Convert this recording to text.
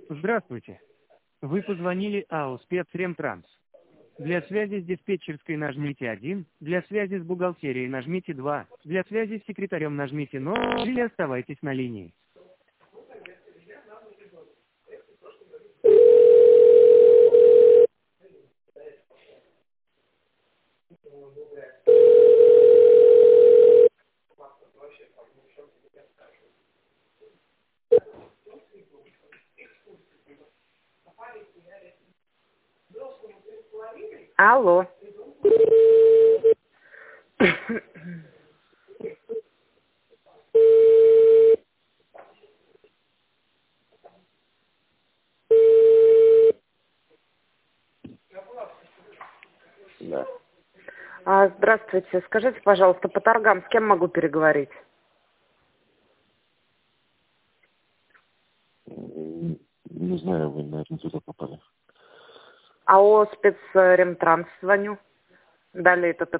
Здравствуйте. Вы позвонили АО «Спецремтранс». Для связи с диспетчерской нажмите 1, для связи с бухгалтерией нажмите 2, для связи с секретарем нажмите 0 или оставайтесь на линии. Алло. Да. Здравствуйте. Скажите, пожалуйста, по торгам с кем могу переговорить? Не знаю, вы, наверное, туда попали. АО «Спецремтранс» звоню. Далее это